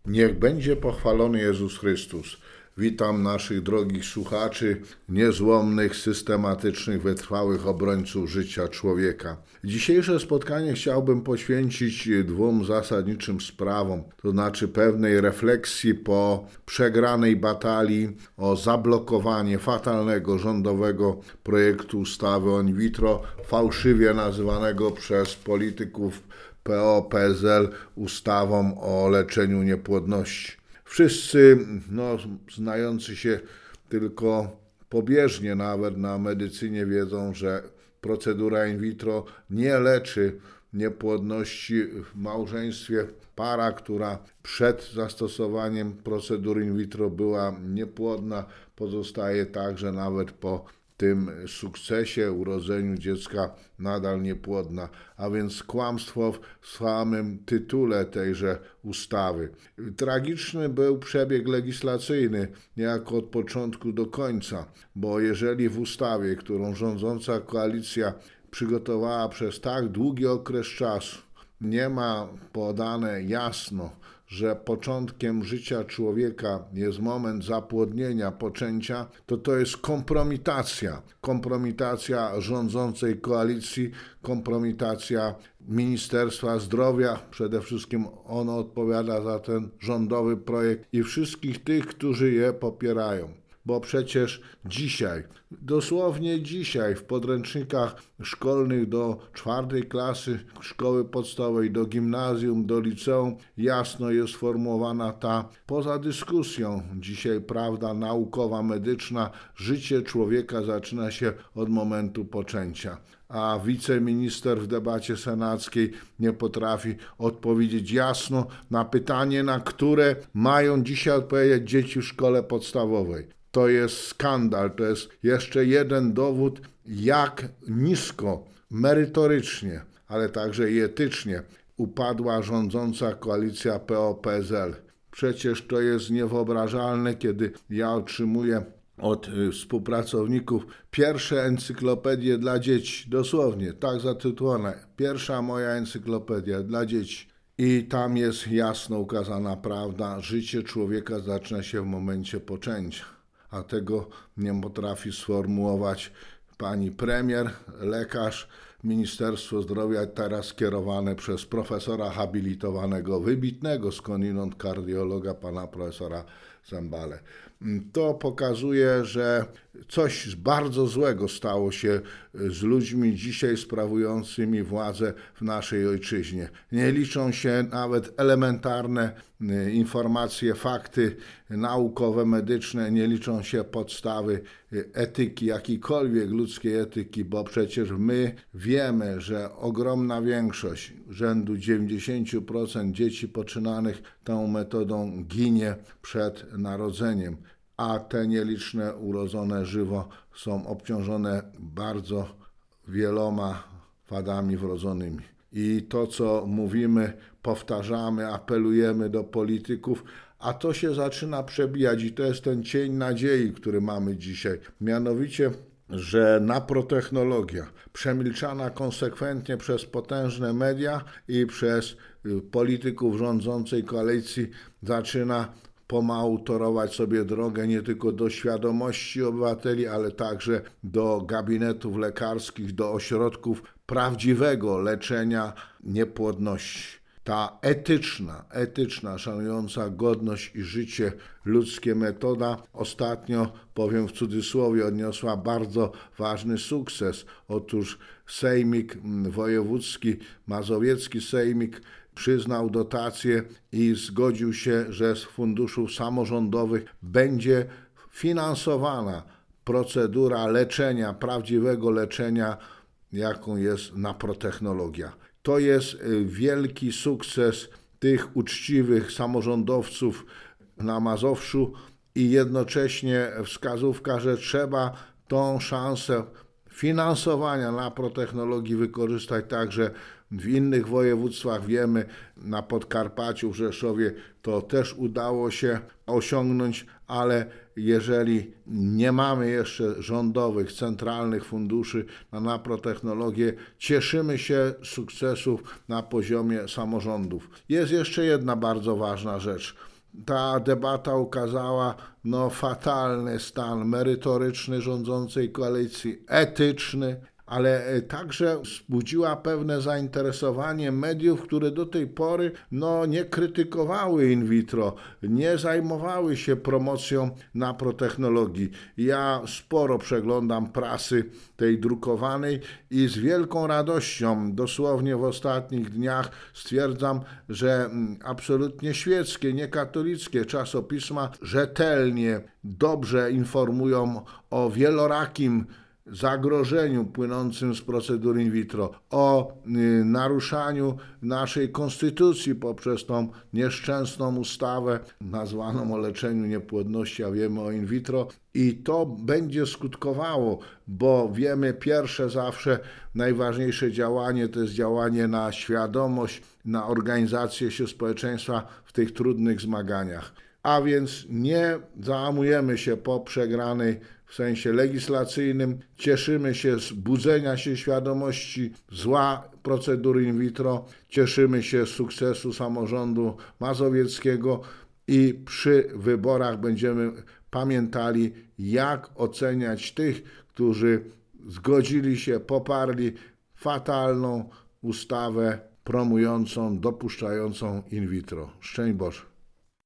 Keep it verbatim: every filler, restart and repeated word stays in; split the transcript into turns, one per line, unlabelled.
Niech będzie pochwalony Jezus Chrystus. Witam naszych drogich słuchaczy, niezłomnych, systematycznych, wytrwałych obrońców życia człowieka. Dzisiejsze spotkanie chciałbym poświęcić dwóm zasadniczym sprawom, to znaczy pewnej refleksji po przegranej batalii o zablokowanie fatalnego rządowego projektu ustawy o in vitro, fałszywie nazywanego przez polityków P O P S L ustawą o leczeniu niepłodności. Wszyscy, no, znający się tylko pobieżnie nawet na medycynie, wiedzą, że procedura in vitro nie leczy niepłodności w małżeństwie. Para, która przed zastosowaniem procedury in vitro była niepłodna, pozostaje także nawet po tym sukcesie, urodzeniu dziecka nadal niepłodna, a więc kłamstwo w samym tytule tejże ustawy. Tragiczny był przebieg legislacyjny, niejako od początku do końca, bo jeżeli w ustawie, którą rządząca koalicja przygotowała przez tak długi okres czasu, nie ma podane jasno, że początkiem życia człowieka jest moment zapłodnienia, poczęcia, to to jest kompromitacja. Kompromitacja rządzącej koalicji, kompromitacja Ministerstwa Zdrowia. Przede wszystkim ono odpowiada za ten rządowy projekt i wszystkich tych, którzy je popierają. Bo przecież dzisiaj, dosłownie dzisiaj w podręcznikach szkolnych do czwartej klasy szkoły podstawowej, do gimnazjum, do liceum jasno jest sformułowana ta, poza dyskusją, dzisiaj prawda naukowa, medyczna, życie człowieka zaczyna się od momentu poczęcia. A wiceminister w debacie senackiej nie potrafi odpowiedzieć jasno na pytanie, na które mają dzisiaj odpowiedzieć dzieci w szkole podstawowej. To jest skandal, to jest jeszcze jeden dowód, jak nisko, merytorycznie, ale także i etycznie upadła rządząca koalicja P O P S L. Przecież to jest niewyobrażalne, kiedy ja otrzymuję od współpracowników pierwsze encyklopedie dla dzieci, dosłownie, tak zatytułowane, pierwsza moja encyklopedia dla dzieci. I tam jest jasno ukazana prawda, życie człowieka zaczyna się w momencie poczęcia. A tego nie potrafi sformułować pani premier, lekarz, Ministerstwo Zdrowia teraz kierowane przez profesora habilitowanego, wybitnego skądinąd kardiologa, pana profesora Zembalę. To pokazuje, że coś bardzo złego stało się z ludźmi dzisiaj sprawującymi władzę w naszej ojczyźnie. Nie liczą się nawet elementarne informacje, fakty naukowe, medyczne, nie liczą się podstawy etyki, jakiejkolwiek ludzkiej etyki, bo przecież my wiemy, że ogromna większość, rzędu dziewięćdziesiąt procent dzieci poczynanych tą metodą ginie przed narodzeniem, a te nieliczne urodzone żywo są obciążone bardzo wieloma wadami wrodzonymi. I to, co mówimy, powtarzamy, apelujemy do polityków, a to się zaczyna przebijać i to jest ten cień nadziei, który mamy dzisiaj. Mianowicie, że naprotechnologia, przemilczana konsekwentnie przez potężne media i przez polityków rządzącej koalicji, zaczyna pomału torować sobie drogę nie tylko do świadomości obywateli, ale także do gabinetów lekarskich, do ośrodków prawdziwego leczenia niepłodności. Ta etyczna, etyczna, szanująca godność i życie ludzkie metoda ostatnio, powiem w cudzysłowie, odniosła bardzo ważny sukces. Otóż Sejmik Wojewódzki, Mazowiecki Sejmik przyznał dotację i zgodził się, że z funduszów samorządowych będzie finansowana procedura leczenia, prawdziwego leczenia, jaką jest naprotechnologia. To jest wielki sukces tych uczciwych samorządowców na Mazowszu i jednocześnie wskazówka, że trzeba tą szansę finansowania naprotechnologii wykorzystać także w innych województwach. Wiemy, na Podkarpaciu, w Rzeszowie to też udało się osiągnąć, ale jeżeli nie mamy jeszcze rządowych, centralnych funduszy na naprotechnologię, cieszymy się z sukcesów na poziomie samorządów. Jest jeszcze jedna bardzo ważna rzecz. ta debata ukazała no, fatalny stan merytoryczny rządzącej koalicji, etyczny, ale także wzbudziła pewne zainteresowanie mediów, które do tej pory no, nie krytykowały in vitro, nie zajmowały się promocją naprotechnologii. Ja sporo przeglądam prasy tej drukowanej i z wielką radością, dosłownie w ostatnich dniach stwierdzam, że absolutnie świeckie, niekatolickie czasopisma rzetelnie, dobrze informują o wielorakim zagrożeniu płynącym z procedur in vitro, o y, naruszaniu naszej konstytucji poprzez tą nieszczęsną ustawę nazwaną o leczeniu niepłodności, a wiemy o in vitro. I to będzie skutkowało, bo wiemy, pierwsze zawsze najważniejsze działanie to jest działanie na świadomość, na organizację się społeczeństwa w tych trudnych zmaganiach. A więc nie załamujemy się po przegranej w sensie legislacyjnym, cieszymy się z budzenia się świadomości zła procedury in vitro, cieszymy się z sukcesu samorządu mazowieckiego i przy wyborach będziemy pamiętali, jak oceniać tych, którzy zgodzili się, poparli fatalną ustawę promującą, dopuszczającą in vitro. Szczęść Boże.